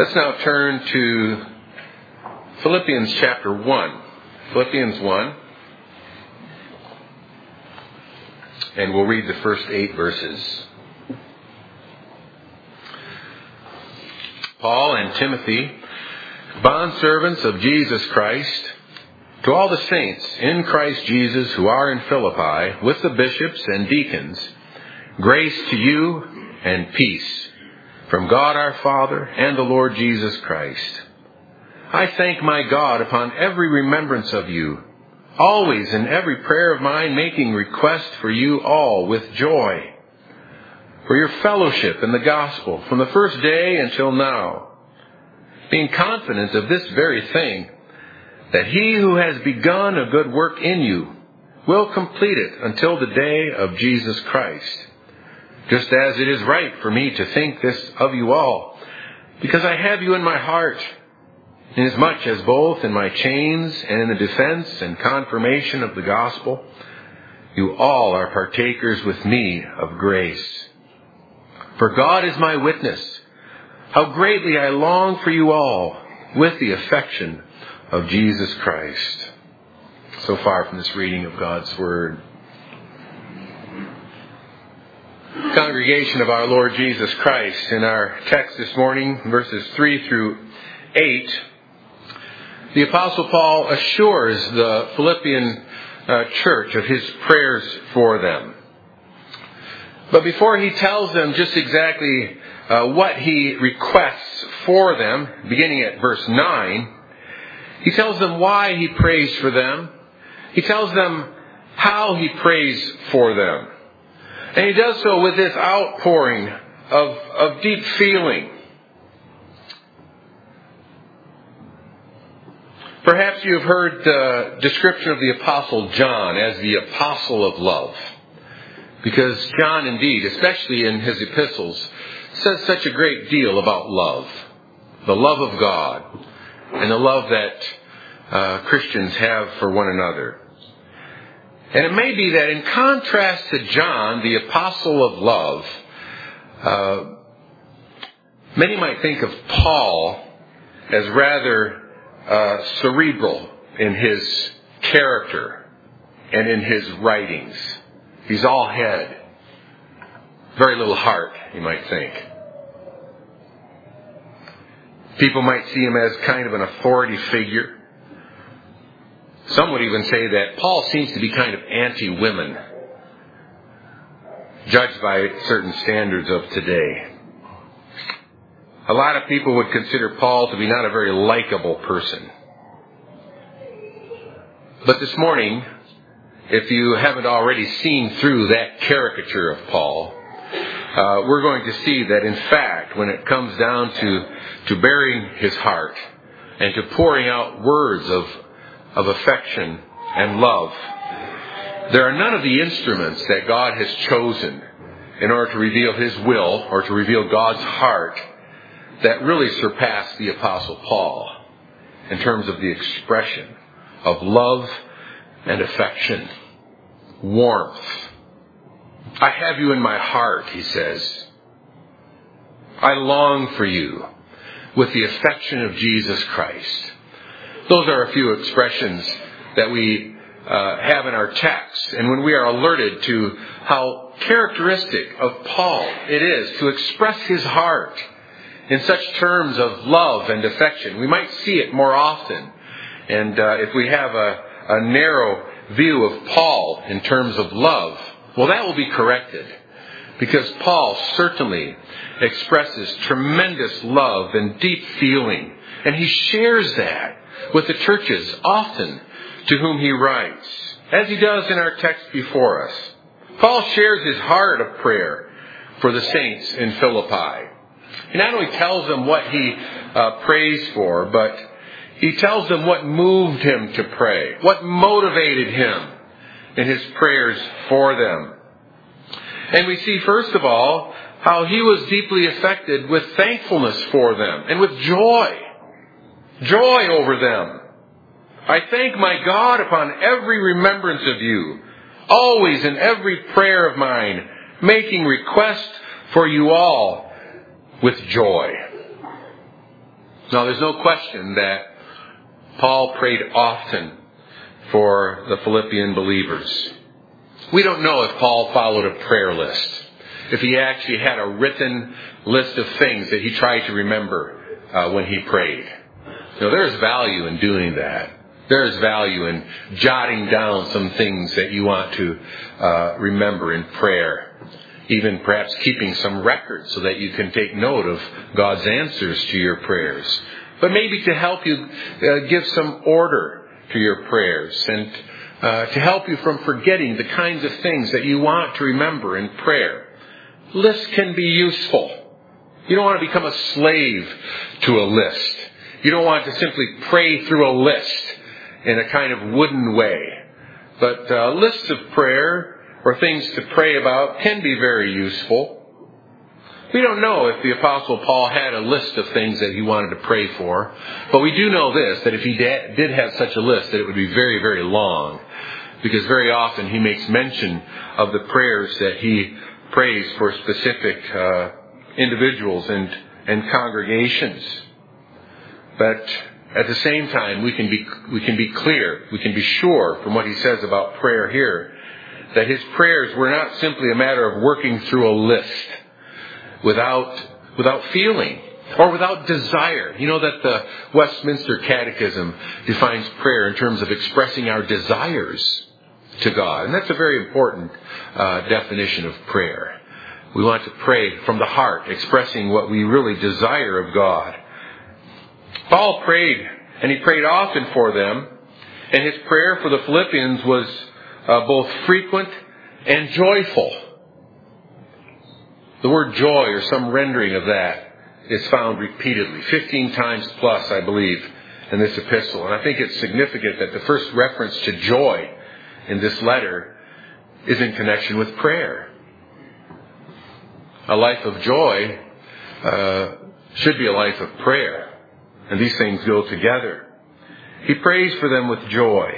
Let's now turn to Philippians chapter 1. Philippians 1. And we'll read the first 8 verses. Paul and Timothy, bondservants of Jesus Christ, to all the saints in Christ Jesus who are in Philippi, with the bishops and deacons, grace to you and peace from God our Father and the Lord Jesus Christ. I thank my God upon every remembrance of you, always in every prayer of mine making request for you all with joy, for your fellowship in the gospel from the first day until now, being confident of this very thing, that he who has begun a good work in you will complete it until the day of Jesus Christ. Just as it is right for me to think this of you all, because I have you in my heart, inasmuch as both in my chains and in the defense and confirmation of the gospel, you all are partakers with me of grace. For God is my witness, how greatly I long for you all with the affection of Jesus Christ. So far from this reading of God's Word. Congregation of our Lord Jesus Christ, in our text this morning, verses 3 through 8, the Apostle Paul assures the Philippian church of his prayers for them. But before he tells them just exactly what he requests for them, beginning at verse 9, he tells them why he prays for them. He tells them how he prays for them. And he does so with this outpouring of deep feeling. Perhaps you have heard the description of the Apostle John as the Apostle of Love. Because John indeed, especially in his epistles, says such a great deal about love. The love of God and the love that Christians have for one another. And it may be that in contrast to John, the apostle of love, many might think of Paul as rather cerebral in his character and in his writings. He's all head, very little heart, you might think. People might see him as kind of an authority figure. Some would even say that Paul seems to be kind of anti-women, judged by certain standards of today. A lot of people would consider Paul to be not a very likable person. But this morning, if you haven't already seen through that caricature of Paul, we're going to see that in fact, when it comes down to bearing his heart and to pouring out words of affection and love, there are none of the instruments that God has chosen in order to reveal his will or to reveal God's heart that really surpass the Apostle Paul in terms of the expression of love and affection, warmth. I have you in my heart, he says. I long for you with the affection of Jesus Christ. Those are a few expressions that we have in our text. And when we are alerted to how characteristic of Paul it is to express his heart in such terms of love and affection, we might see it more often. And if we have a narrow view of Paul in terms of love, well, that will be corrected. Because Paul certainly expresses tremendous love and deep feeling. And he shares that with the churches often to whom he writes, as he does in our text before us. Paul shares his heart of prayer for the saints in Philippi. He not only tells them what he prays for, but he tells them what moved him to pray, what motivated him in his prayers for them. And we see, first of all, how he was deeply affected with thankfulness for them and with joy. Joy over them. I thank my God upon every remembrance of you, always in every prayer of mine, making request for you all with joy. Now, there's no question that Paul prayed often for the Philippian believers. We don't know if Paul followed a prayer list, if he actually had a written list of things that he tried to remember when he prayed. There's value in doing that. There's value in jotting down some things that you want to remember in prayer. Even perhaps keeping some records so that you can take note of God's answers to your prayers. But maybe to help you give some order to your prayers and to help you from forgetting the kinds of things that you want to remember in prayer. Lists can be useful. You don't want to become a slave to a list. You don't want to simply pray through a list in a kind of wooden way. But lists of prayer or things to pray about can be very useful. We don't know if the Apostle Paul had a list of things that he wanted to pray for, but we do know this, that if he did have such a list, that it would be very, very long, because very often he makes mention of the prayers that he prays for specific individuals and congregations. But at the same time, we can be clear, we can be sure from what he says about prayer here, that his prayers were not simply a matter of working through a list without feeling or without desire. You know that the Westminster Catechism defines prayer in terms of expressing our desires to God. And that's a very important definition of prayer. We want to pray from the heart, expressing what we really desire of God. Paul prayed, and he prayed often for them, and his prayer for the Philippians was both frequent and joyful. The word joy, or some rendering of that, is found repeatedly, 15 times plus, I believe, in this epistle. And I think it's significant that the first reference to joy in this letter is in connection with prayer. A life of joy should be a life of prayer. And these things go together. He prays for them with joy.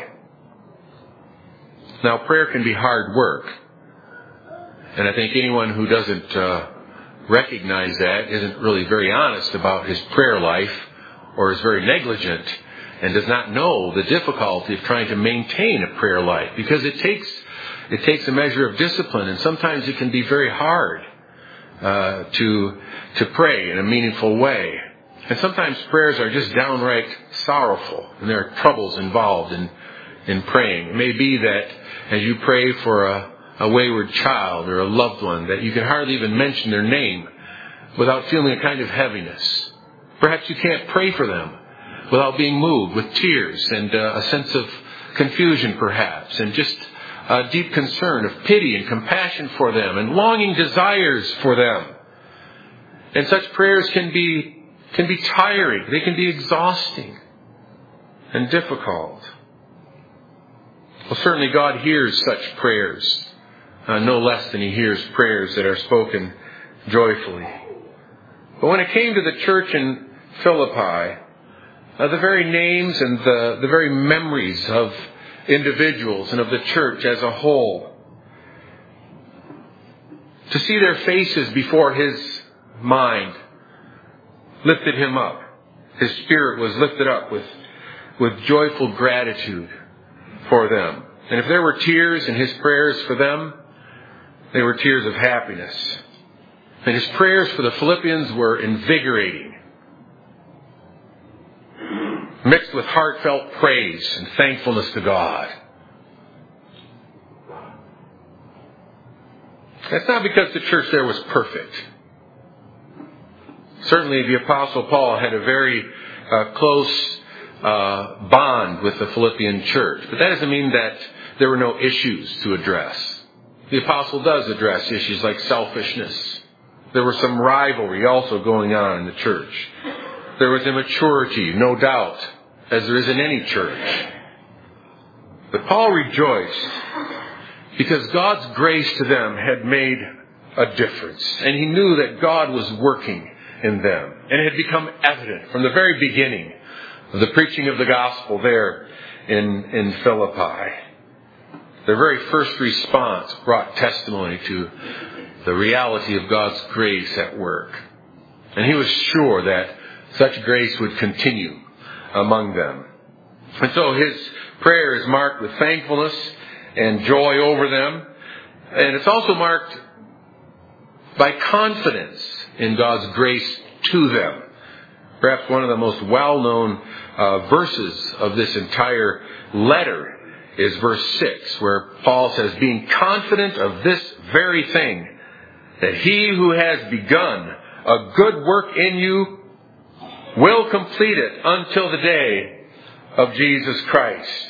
Now, prayer can be hard work. And I think anyone who doesn't recognize that isn't really very honest about his prayer life, or is very negligent and does not know the difficulty of trying to maintain a prayer life, because it takes a measure of discipline, and sometimes it can be very hard to pray in a meaningful way. And sometimes prayers are just downright sorrowful, and there are troubles involved in praying. It may be that as you pray for a wayward child or a loved one, that you can hardly even mention their name without feeling a kind of heaviness. Perhaps you can't pray for them without being moved with tears and a sense of confusion perhaps, and just a deep concern of pity and compassion for them and longing desires for them. And such prayers can be tiring. They can be exhausting and difficult. Well, certainly God hears such prayers, no less than he hears prayers that are spoken joyfully. But when it came to the church in Philippi, the very names and the very memories of individuals and of the church as a whole, to see their faces before his mind lifted him up. His spirit was lifted up with joyful gratitude for them. And if there were tears in his prayers for them, they were tears of happiness. And his prayers for the Philippians were invigorating, mixed with heartfelt praise and thankfulness to God. That's not because the church there was perfect. Certainly the Apostle Paul had a very close bond with the Philippian church. But that doesn't mean that there were no issues to address. The Apostle does address issues like selfishness. There was some rivalry also going on in the church. There was immaturity, no doubt, as there is in any church. But Paul rejoiced because God's grace to them had made a difference. And he knew that God was working in them. And it had become evident from the very beginning of the preaching of the gospel there in Philippi. Their very first response brought testimony to the reality of God's grace at work. And he was sure that such grace would continue among them. And so his prayer is marked with thankfulness and joy over them. And it's also marked by confidence in God's grace to them. Perhaps one of the most well-known verses of this entire letter is verse 6, where Paul says, being confident of this very thing, that he who has begun a good work in you will complete it until the day of Jesus Christ.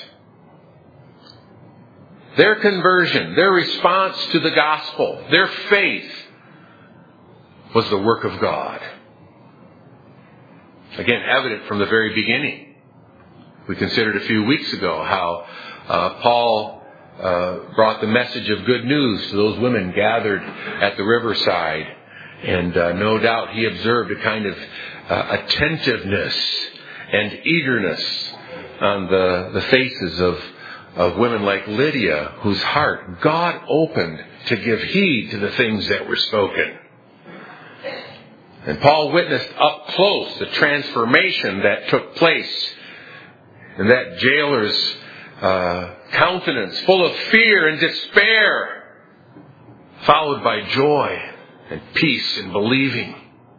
Their conversion, their response to the gospel, their faith was the work of God. Again, evident from the very beginning. We considered a few weeks ago how Paul brought the message of good news to those women gathered at the riverside. And no doubt he observed a kind of attentiveness and eagerness on the faces of women like Lydia, whose heart God opened to give heed to the things that were spoken. And Paul witnessed up close the transformation that took place in that jailer's countenance, full of fear and despair, followed by joy and peace and believing.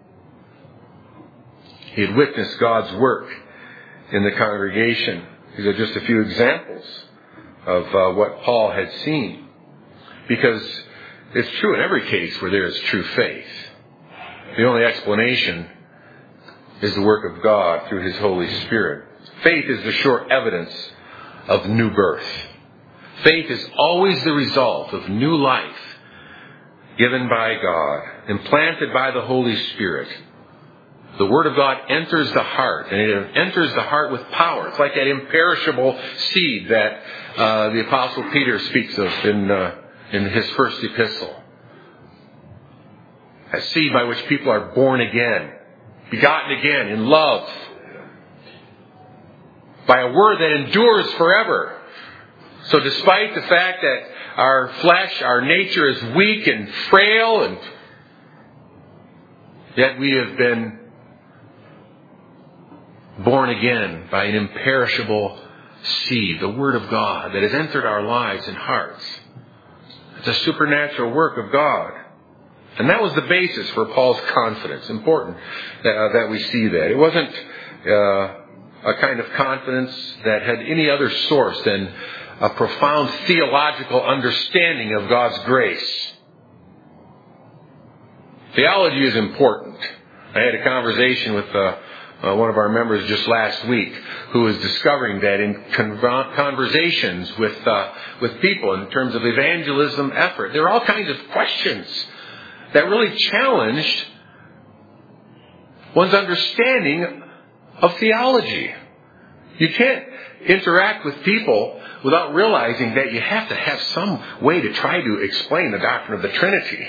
He had witnessed God's work in the congregation. These are just a few examples of what Paul had seen. Because it's true in every case where there is true faith. The only explanation is the work of God through His Holy Spirit. Faith is the sure evidence of new birth. Faith is always the result of new life given by God, implanted by the Holy Spirit. The Word of God enters the heart, and it enters the heart with power. It's like that imperishable seed that the Apostle Peter speaks of in his first epistle. A seed by which people are born again, begotten again in love, by a word that endures forever. So despite the fact that our flesh, our nature is weak and frail, and yet we have been born again by an imperishable seed, the Word of God that has entered our lives and hearts. It's a supernatural work of God. And that was the basis for Paul's confidence. Important that we see that. It wasn't a kind of confidence that had any other source than a profound theological understanding of God's grace. Theology is important. I had a conversation with one of our members just last week who was discovering that in conversations with people in terms of evangelism effort, there are all kinds of questions that really challenged one's understanding of theology. You can't interact with people without realizing that you have to have some way to try to explain the doctrine of the Trinity.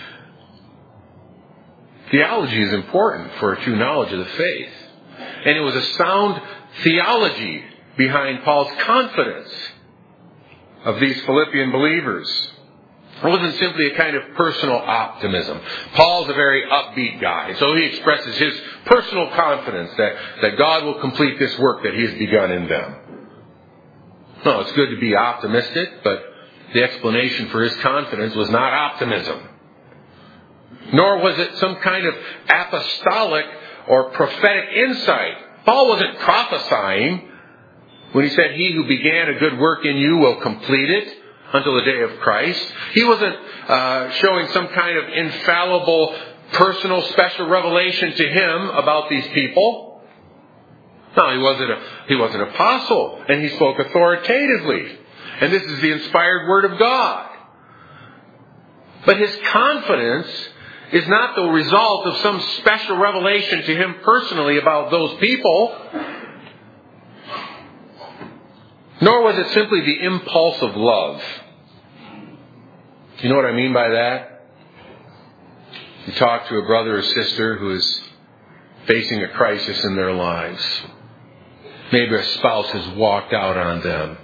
Theology is important for a true knowledge of the faith. And it was a sound theology behind Paul's confidence of these Philippian believers. It wasn't simply a kind of personal optimism. Paul's a very upbeat guy, so he expresses his personal confidence that God will complete this work that He has begun in them. No, it's good to be optimistic, but the explanation for his confidence was not optimism. Nor was it some kind of apostolic or prophetic insight. Paul wasn't prophesying when he said, "He who began a good work in you will complete it until the day of Christ." He wasn't showing some kind of infallible, personal, special revelation to him about these people. No, he was an apostle, and he spoke authoritatively. And this is the inspired Word of God. But his confidence is not the result of some special revelation to him personally about those people. Nor was it simply the impulse of love. Do you know what I mean by that? You talk to a brother or sister who is facing a crisis in their lives. Maybe a spouse has walked out on them.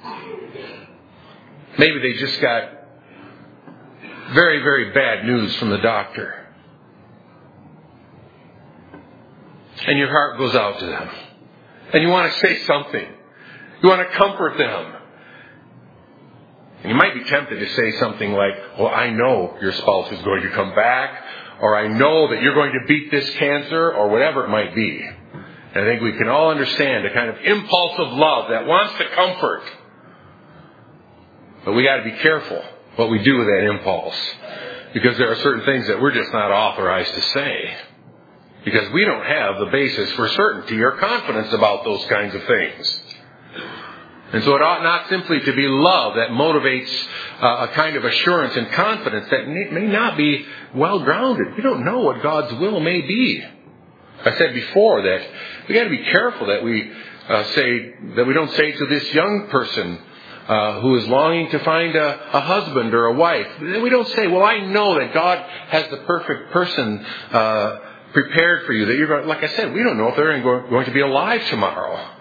Maybe they just got very, very bad news from the doctor. and your heart goes out to them. And you want to say something. You want to comfort them. And you might be tempted to say something like, well, I know your spouse is going to come back, or I know that you're going to beat this cancer, or whatever it might be. And I think we can all understand a kind of impulse of love that wants to comfort. But we got to be careful what we do with that impulse. Because there are certain things that we're just not authorized to say. Because we don't have the basis for certainty or confidence about those kinds of things. And so it ought not simply to be love that motivates a kind of assurance and confidence that may not be well grounded. We don't know what God's will may be. I said before that we got to be careful that we don't say to this young person who is longing to find a husband or a wife, we don't say, well, I know that God has the perfect person prepared for you. That you're going, like I said, we don't know if they're going to be alive tomorrow.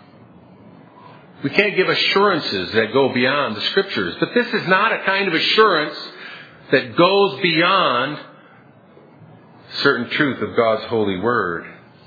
We can't give assurances that go beyond the Scriptures. But this is not a kind of assurance that goes beyond certain truth of God's holy word.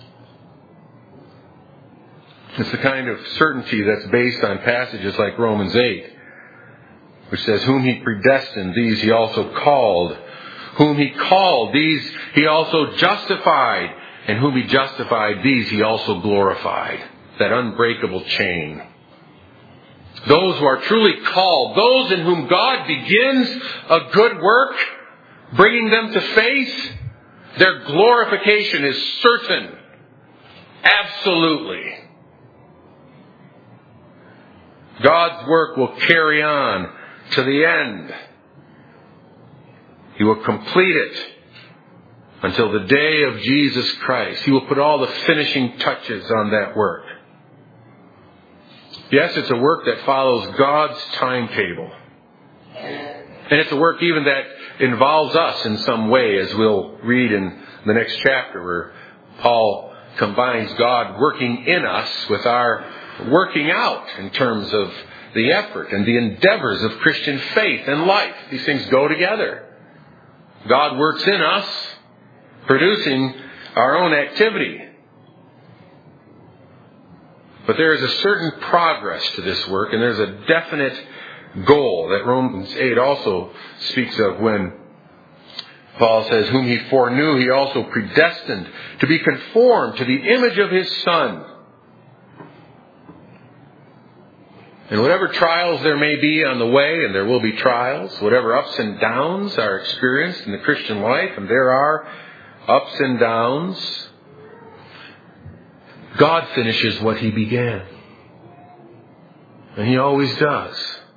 It's the kind of certainty that's based on passages like Romans 8, which says, whom he predestined, these he also called. Whom he called, these he also justified. And whom he justified, these he also glorified. That unbreakable chain. Those who are truly called, those in whom God begins a good work, bringing them to faith, their glorification is certain. Absolutely. God's work will carry on to the end. He will complete it until the day of Jesus Christ. He will put all the finishing touches on that work. Yes, it's a work that follows God's timetable. And it's a work even that involves us in some way, as we'll read in the next chapter, where Paul combines God working in us with our working out in terms of the effort and the endeavors of Christian faith and life. These things go together. God works in us, producing our own activity. But there is a certain progress to this work, and there's a definite goal that Romans 8 also speaks of when Paul says, whom he foreknew, he also predestined to be conformed to the image of his Son. And whatever trials there may be on the way, and there will be trials, whatever ups and downs are experienced in the Christian life, and there are ups and downs, God finishes what he began. And he always does.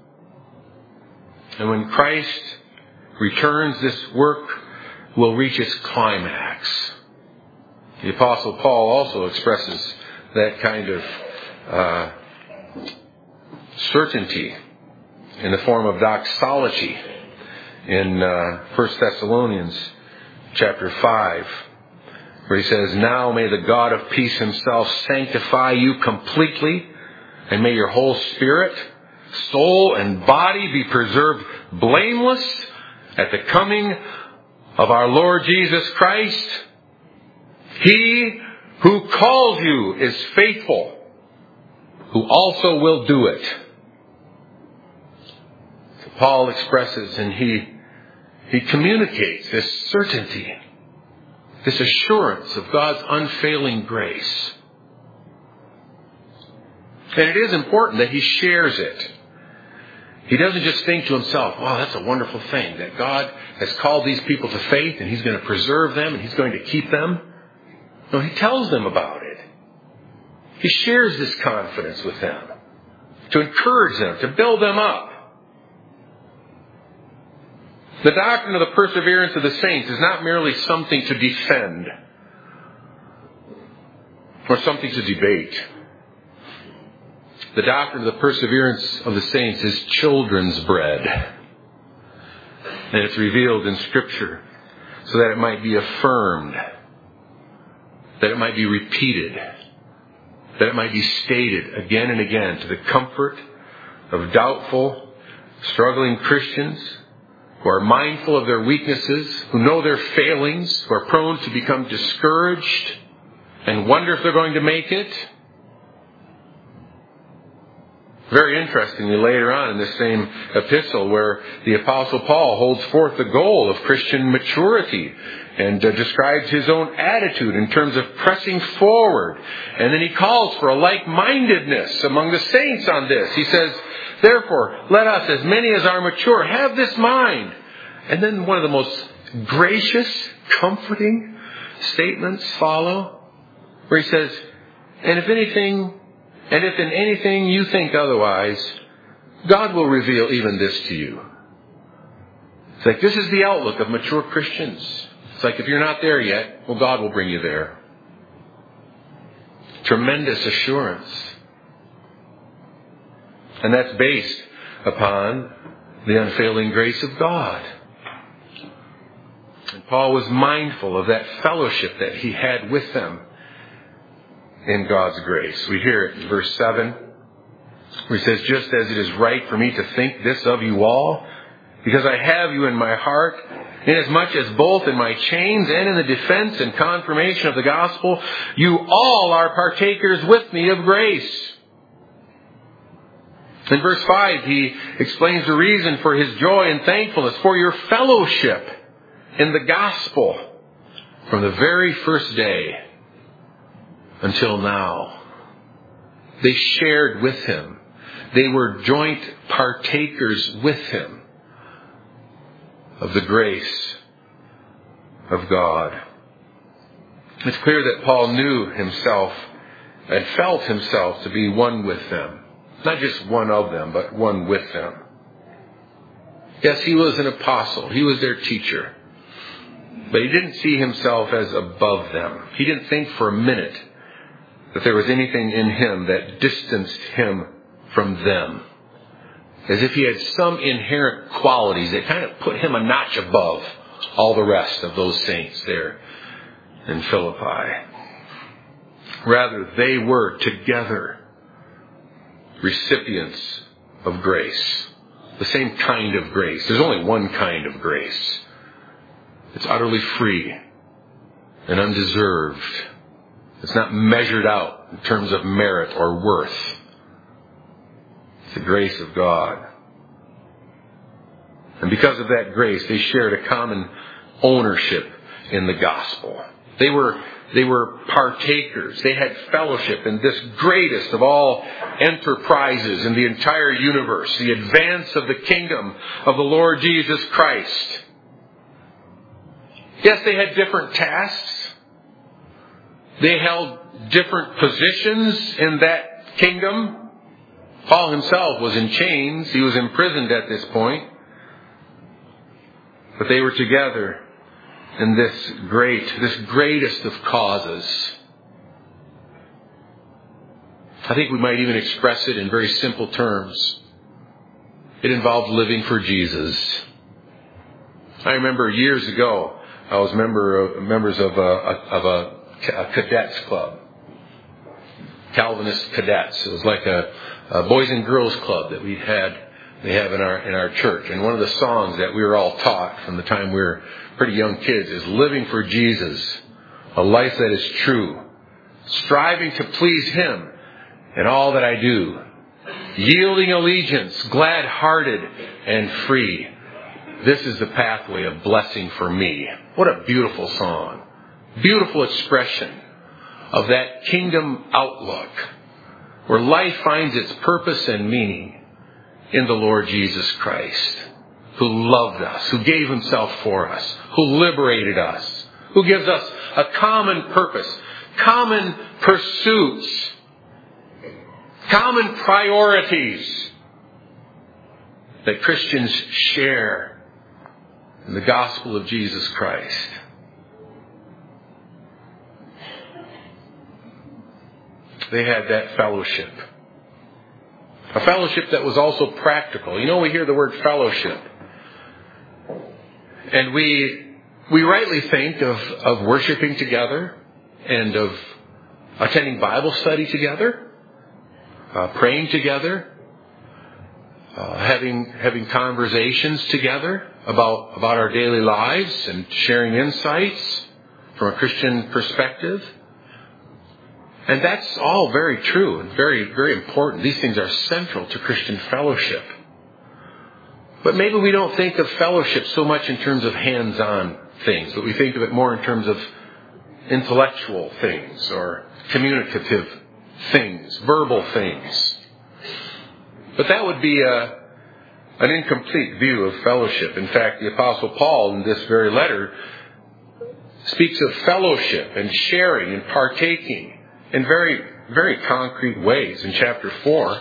And when Christ returns, this work will reach its climax. The Apostle Paul also expresses that kind of certainty in the form of doxology in 1 Thessalonians chapter 5, where he says, now may the God of peace himself sanctify you completely, and may your whole spirit, soul, and body be preserved blameless at the coming of our Lord Jesus Christ. He who calls you is faithful, who also will do it. So Paul expresses and he communicates this certainty, this assurance of God's unfailing grace. And it is important that he shares it. He doesn't just think to himself, wow, that's a wonderful thing, that God has called these people to faith and he's going to preserve them and he's going to keep them. No, he tells them about it. He shares this confidence with them to encourage them, to build them up. The doctrine of the perseverance of the saints is not merely something to defend or something to debate. The doctrine of the perseverance of the saints is children's bread. And it's revealed in Scripture so that it might be affirmed, that it might be repeated, that it might be stated again and again to the comfort of doubtful, struggling Christians who are mindful of their weaknesses, who know their failings, who are prone to become discouraged and wonder if they're going to make it. Very interestingly, later on in this same epistle, where the Apostle Paul holds forth the goal of Christian maturity and describes his own attitude in terms of pressing forward. And then he calls for a like-mindedness among the saints on this. He says, therefore, let us, as many as are mature, have this mind. And then one of the most gracious, comforting statements follow, where he says, and if in anything you think otherwise, God will reveal even this to you. It's like this is the outlook of mature Christians. It's like if you're not there yet, well, God will bring you there. Tremendous assurance. And that's based upon the unfailing grace of God. And Paul was mindful of that fellowship that he had with them in God's grace. We hear it in verse 7, where he says, just as it is right for me to think this of you all, because I have you in my heart, inasmuch as both in my chains and in the defense and confirmation of the gospel, you all are partakers with me of grace. In verse 5, he explains the reason for his joy and thankfulness for your fellowship in the gospel from the very first day until now. They shared with him. They were joint partakers with him of the grace of God. It's clear that Paul knew himself and felt himself to be one with them. Not just one of them, but one with them. Yes, he was an apostle. He was their teacher. But he didn't see himself as above them. He didn't think for a minute that there was anything in him that distanced him from them. As if he had some inherent qualities that kind of put him a notch above all the rest of those saints there in Philippi. Rather, they were together recipients of grace. The same kind of grace. There's only one kind of grace. It's utterly free and undeserved. It's not measured out in terms of merit or worth. It's the grace of God. And because of that grace, they shared a common ownership in the gospel. They were partakers. They had fellowship in this greatest of all enterprises in the entire universe, the advance of the kingdom of the Lord Jesus Christ. Yes, they had different tasks. They held different positions in that kingdom. Paul himself was in chains. He was imprisoned at this point. But they were together in this greatest of causes. I think we might even express it in very simple terms. It involved living for Jesus. I remember years ago, I was members of a cadets club, Calvinist cadets. It was like a boys and girls club that they have in our church. And one of the songs that we were all taught from the time we were pretty young kids is living for Jesus, a life that is true, striving to please Him in all that I do, yielding allegiance, glad-hearted and free. This is the pathway of blessing for me. What a beautiful song. Beautiful expression of that kingdom outlook where life finds its purpose and meaning in the Lord Jesus Christ, who loved us, who gave Himself for us, who liberated us, who gives us a common purpose, common pursuits, common priorities that Christians share in the gospel of Jesus Christ. They had that fellowship. A fellowship that was also practical. You know, we hear the word fellowship. And we rightly think of worshiping together and of attending Bible study together, praying together, having conversations together about our daily lives and sharing insights from a Christian perspective. And that's all very true and very, very important. These things are central to Christian fellowship. But maybe we don't think of fellowship so much in terms of hands-on things, but we think of it more in terms of intellectual things or communicative things, verbal things. But that would be an incomplete view of fellowship. In fact, the Apostle Paul in this very letter speaks of fellowship and sharing and partaking in very, very concrete ways. In chapter 4,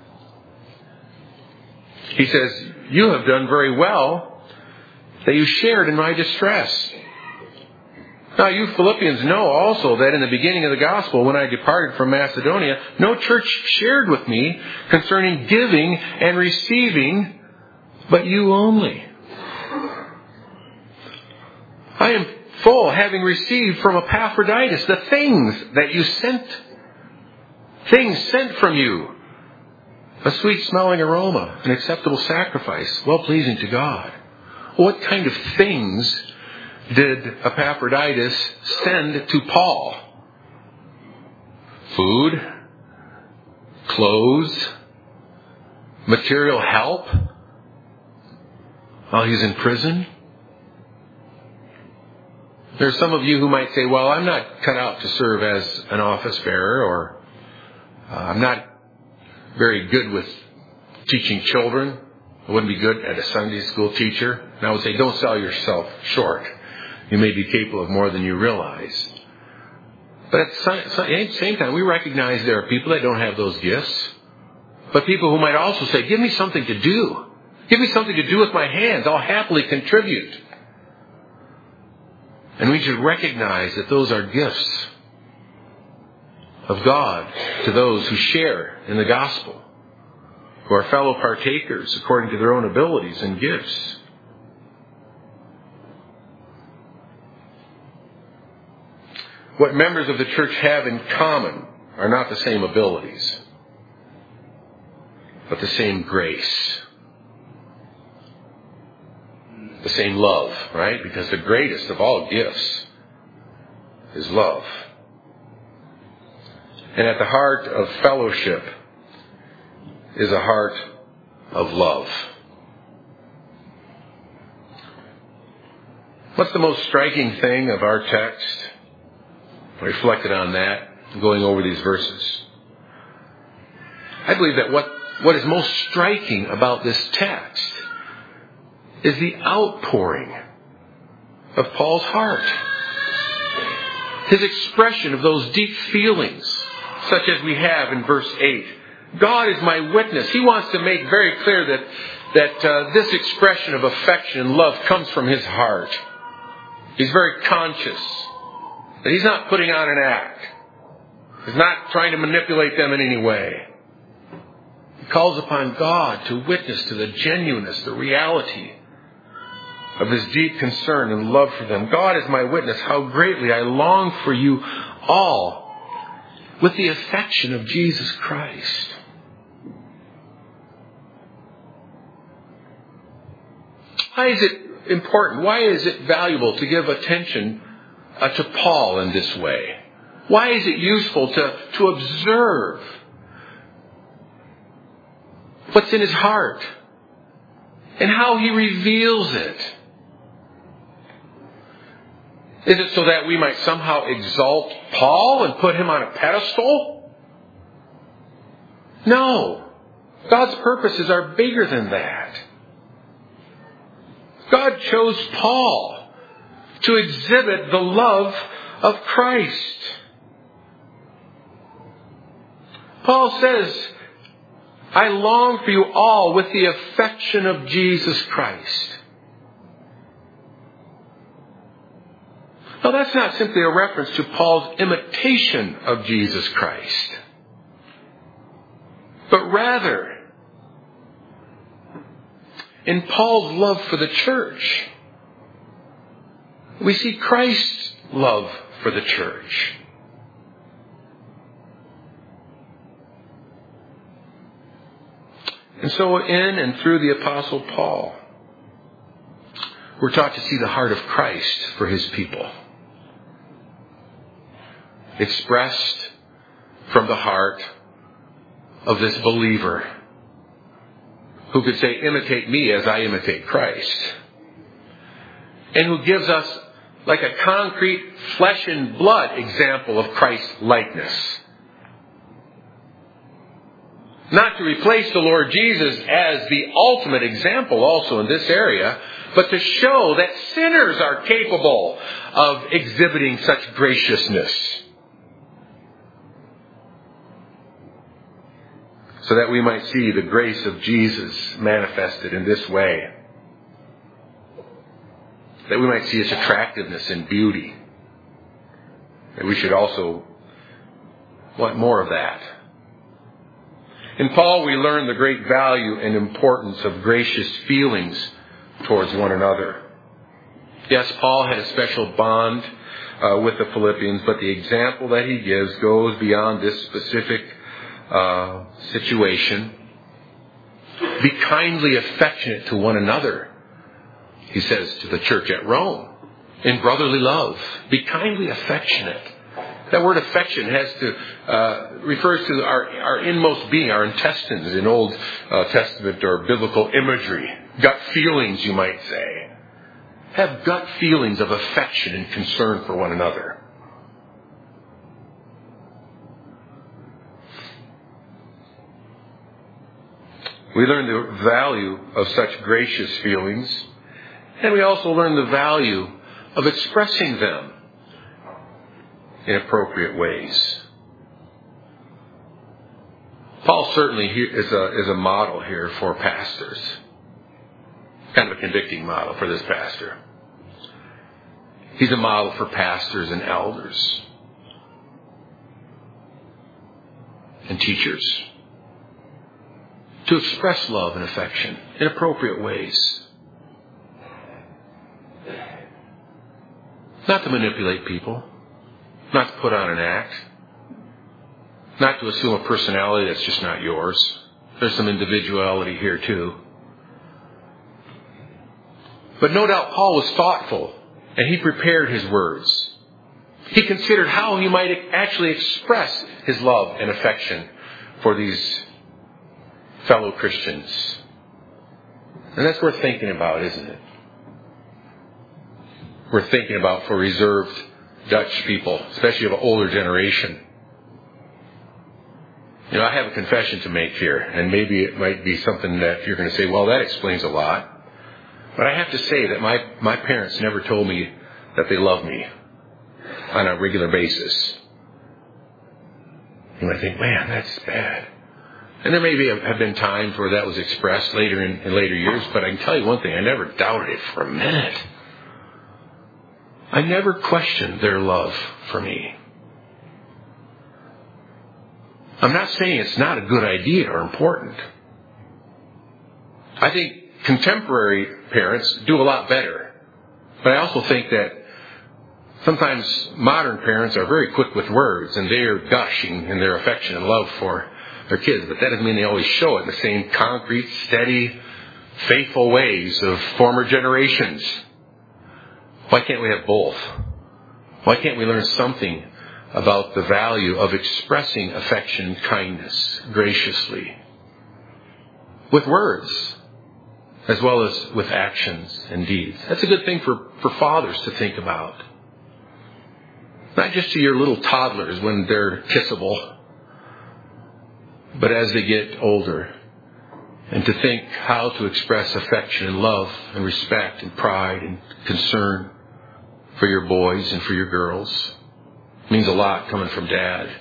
he says, "You have done very well that you shared in my distress." Now you Philippians know also that in the beginning of the gospel, when I departed from Macedonia, no church shared with me concerning giving and receiving, but you only. I am full, having received from Epaphroditus the things that you sent. Things sent from you. A sweet-smelling aroma, an acceptable sacrifice, well-pleasing to God. What kind of things did Epaphroditus send to Paul? Food, clothes, material help while he's in prison. There are some of you who might say, well, I'm not cut out to serve as an office bearer, or I'm not very good with teaching children. I wouldn't be good at a Sunday school teacher. And I would say, don't sell yourself short. You may be capable of more than you realize. But at the same time, we recognize there are people that don't have those gifts. But people who might also say, give me something to do. Give me something to do with my hands. I'll happily contribute. And we should recognize that those are gifts of God to those who share in the gospel, who are fellow partakers according to their own abilities and gifts. What members of the church have in common are not the same abilities, but the same grace. The same love, right? Because the greatest of all gifts is love. And at the heart of fellowship is a heart of love. What's the most striking thing of our text? I reflected on that, going over these verses. I believe that what is most striking about this text is the outpouring of Paul's heart. His expression of those deep feelings, such as we have in verse 8. God is my witness. He wants to make very clear that this expression of affection and love comes from his heart. He's very conscious that he's not putting on an act. He's not trying to manipulate them in any way. He calls upon God to witness to the genuineness, the reality of his deep concern and love for them. God is my witness how greatly I long for you all with the affection of Jesus Christ. Why is it important? Why is it valuable to give attention to Paul in this way? Why is it useful to observe what's in his heart and how he reveals it? Is it so that we might somehow exalt Paul and put him on a pedestal? No. God's purposes are bigger than that. God chose Paul to exhibit the love of Christ. Paul says, I long for you all with the affection of Jesus Christ. Now, that's not simply a reference to Paul's imitation of Jesus Christ, but rather in Paul's love for the church, we see Christ's love for the church. And so in and through the Apostle Paul, we're taught to see the heart of Christ for his people, expressed from the heart of this believer who could say, imitate me as I imitate Christ. And who gives us like a concrete flesh and blood example of Christ's likeness. Not to replace the Lord Jesus as the ultimate example also in this area, but to show that sinners are capable of exhibiting such graciousness. So that we might see the grace of Jesus manifested in this way. That we might see its attractiveness and beauty. That we should also want more of that. In Paul, we learn the great value and importance of gracious feelings towards one another. Yes, Paul had a special bond with the Philippians, but the example that he gives goes beyond this specific situation. Be kindly affectionate to one another, he says to the church at Rome, in brotherly love. Be kindly affectionate. That word affection refers to our inmost being, our intestines in Old Testament or biblical imagery. Gut feelings, you might say. Have gut feelings of affection and concern for one another. We learn the value of such gracious feelings, and we also learn the value of expressing them in appropriate ways. Paul certainly is a model here for pastors. Kind of a convicting model for this pastor. He's a model for pastors and elders and teachers to express love and affection in appropriate ways. Not to manipulate people. Not to put on an act. Not to assume a personality that's just not yours. There's some individuality here too. But no doubt Paul was thoughtful, and he prepared his words. He considered how he might actually express his love and affection for these fellow Christians. And that's worth thinking about, isn't it? Worth thinking about for reserved Dutch people, especially of an older generation. I have a confession to make here, and maybe it might be something that you're going to say, well, that explains a lot. But I have to say that my parents never told me that they love me on a regular basis. You might think, man, that's bad. And there maybe have been times where that was expressed later in later years, but I can tell you one thing, I never doubted it for a minute. I never questioned their love for me. I'm not saying it's not a good idea or important. I think contemporary parents do a lot better. But I also think that sometimes modern parents are very quick with words, and they are gushing in their affection and love for their kids. But that doesn't mean they always show it in the same concrete, steady, faithful ways of former generations. Why can't we have both? Why can't we learn something about the value of expressing affection and kindness graciously? With words, as well as with actions and deeds. That's a good thing for fathers to think about. Not just to your little toddlers when they're kissable, but as they get older. And to think how to express affection and love and respect and pride and concern for your boys and for your girls. It means a lot coming from Dad.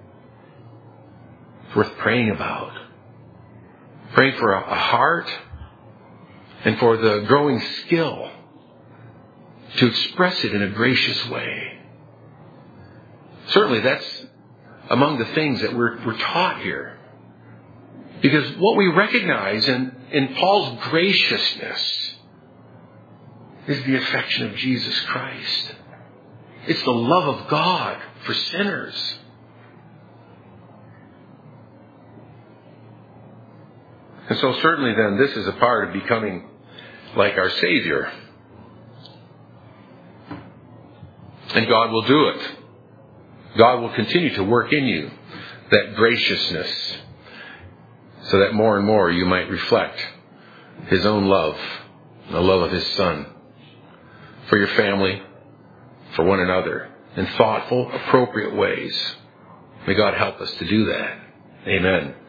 It's worth praying about. Praying for a heart and for the growing skill to express it in a gracious way. Certainly that's among the things that we're taught here. Because what we recognize in Paul's graciousness is the affection of Jesus Christ. It's the love of God for sinners. And so certainly then this is a part of becoming like our Savior. And God will do it. God will continue to work in you that graciousness, so that more and more you might reflect His own love, the love of His Son, for your family, for one another, in thoughtful, appropriate ways. May God help us to do that. Amen.